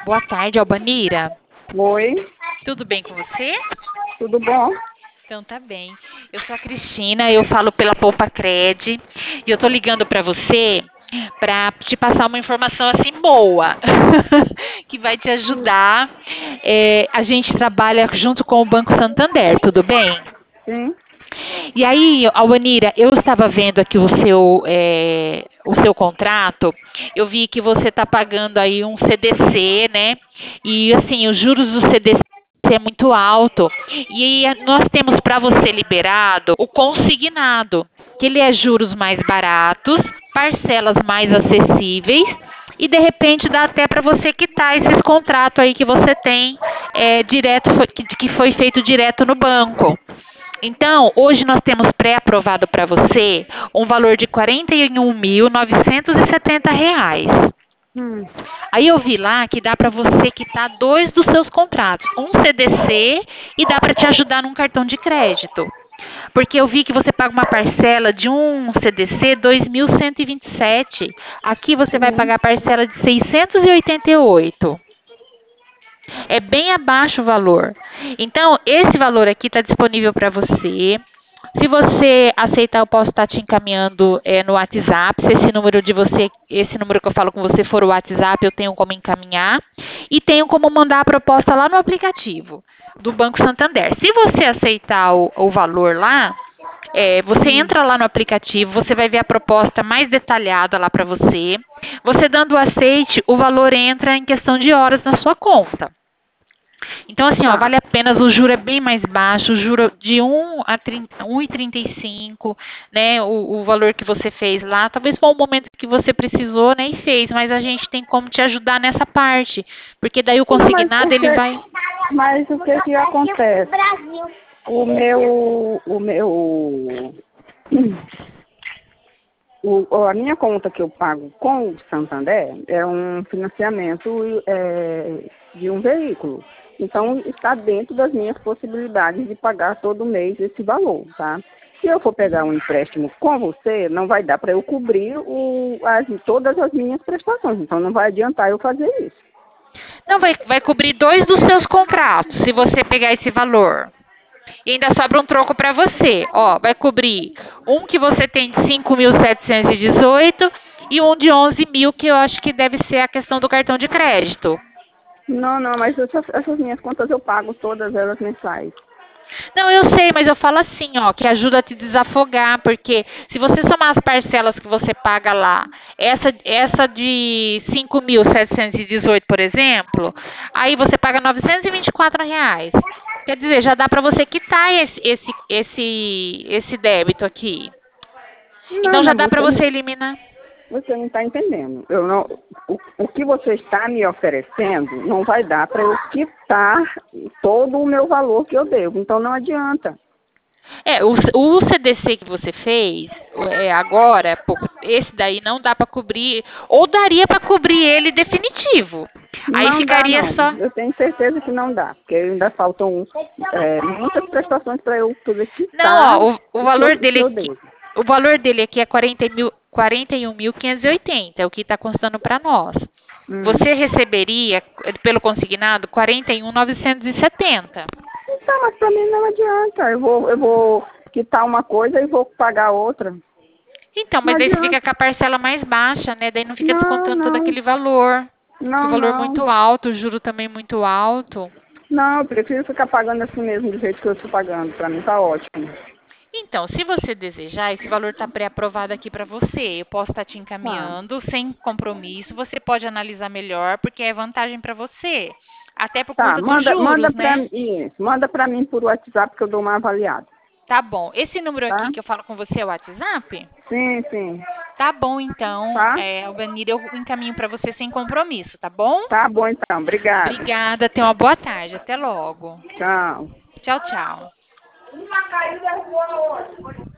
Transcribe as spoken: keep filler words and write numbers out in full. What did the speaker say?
Boa tarde, Albanira. Oi, Tudo bem com você? tudo bom? Então tá bem. Eu sou a Cristina, eu falo pela Poupa Cred e eu tô ligando para você para te passar uma informação assim boa, que vai te ajudar. É, a gente trabalha junto com o Banco Santander, tudo bem? Sim. E aí, Albanira, eu estava vendo aqui o seu, é, o seu contrato, eu vi que você está pagando aí um C D C, né? E assim, os juros do C D C é muito alto. E aí, nós temos para você liberado o consignado, que ele é juros mais baratos, parcelas mais acessíveis e de repente dá até para você quitar esses contratos aí que você tem é, direto, que que foi feito direto no banco. Então, hoje nós temos pré-aprovado para você um valor de quarenta e um mil novecentos e setenta reais. Hum. Aí eu vi lá que dá para você quitar dois dos seus contratos, um C D C e dá para te ajudar num cartão de crédito. Porque eu vi que você paga uma parcela de um C D C dois mil cento e vinte e sete. Aqui você vai Sim. pagar a parcela de seiscentos e oitenta e oito. É bem abaixo o valor. Então, esse valor aqui está disponível para você. Se você aceitar, eu posso estar te encaminhando é, no WhatsApp. Se esse número de você, esse número que eu falo com você for o WhatsApp, eu tenho como encaminhar. E tenho como mandar a proposta lá no aplicativo do Banco Santander. Se você aceitar o, o valor lá, é, você Hum. entra lá no aplicativo, você vai ver a proposta mais detalhada lá para você. Você dando o aceite, o valor entra em questão de horas na sua conta. Então, assim, ó, Tá. vale a pena, o juro é bem mais baixo, o juro de um a trinta, um e trinta e cinco, né, o, o valor que você fez lá. Talvez foi um momento que você precisou, né, e fez, mas a gente tem como te ajudar nessa parte, porque daí o Não, mas consignado, o ele que, vai... mas o que que acontece? O meu, o meu, hum, o, a minha conta que eu pago com o Santander é um financiamento é, de um veículo. Então, está dentro das minhas possibilidades de pagar todo mês esse valor, tá? Se eu for pegar um empréstimo com você, não vai dar para eu cobrir o, as, todas as minhas prestações. Então, não vai adiantar eu fazer isso. Não, vai, vai cobrir dois dos seus contratos, se você pegar esse valor. E ainda sobra um troco para você. Ó, vai cobrir um que você tem de cinco mil setecentos e dezoito e um de onze mil, que eu acho que deve ser a questão do cartão de crédito. Não, não, mas essas, essas minhas contas eu pago todas elas mensais. Não, eu sei, mas eu falo assim, ó, que ajuda a te desafogar, porque se você somar as parcelas que você paga lá, essa, essa de cinco mil setecentos e dezoito, por exemplo, aí você paga novecentos e vinte e quatro reais. Quer dizer, já dá para você quitar esse, esse, esse, esse débito aqui. Não, Então já não, dá para você, você eliminar. você não está entendendo. Eu não, o, o que você está me oferecendo não vai dar para eu quitar todo o meu valor que eu devo. Então não adianta. É, o, o C D C que você fez é, agora, pô, esse daí não dá para cobrir, ou daria para cobrir ele definitivo. Aí Não dá, ficaria não. só. Eu tenho certeza que não dá, porque ainda faltam é, muitas prestações para eu poder Não, quitar ó, o, o o que eu, valor o que dele eu aqui, devo. o valor dele aqui é quarenta mil, quarenta e um mil quinhentos e oitenta, é o que está constando para nós. Hum. Você receberia, pelo consignado, quarenta e um mil novecentos e setenta. Então, mas para mim não adianta. Eu vou, eu vou quitar uma coisa e vou pagar outra. Então, Não mas daí você adianta. fica com a parcela mais baixa, né? Daí não fica Não, descontando todo não. aquele valor. Que o Não, valor é não. muito alto, o juro também muito alto. Não, eu prefiro ficar pagando assim mesmo, do jeito que eu estou pagando. Para mim tá ótimo. Então, se você desejar, esse valor está pré-aprovado aqui para você. Eu posso estar te Tá. encaminhando sem compromisso. Você pode analisar melhor, porque é vantagem para você. Até por Tá, conta dos manda, manda juros, para né? mim, manda para mim por WhatsApp que eu dou uma avaliada, Tá bom. Esse número aqui tá? que eu falo com você é o WhatsApp? Sim, sim. Tá bom, então, Tá? é, Albanira, eu encaminho para você sem compromisso, tá bom? Tá bom então. Obrigada. Obrigada, tenha uma boa tarde. Até logo. Tchau. Tchau, tchau. Uma caída boa hoje.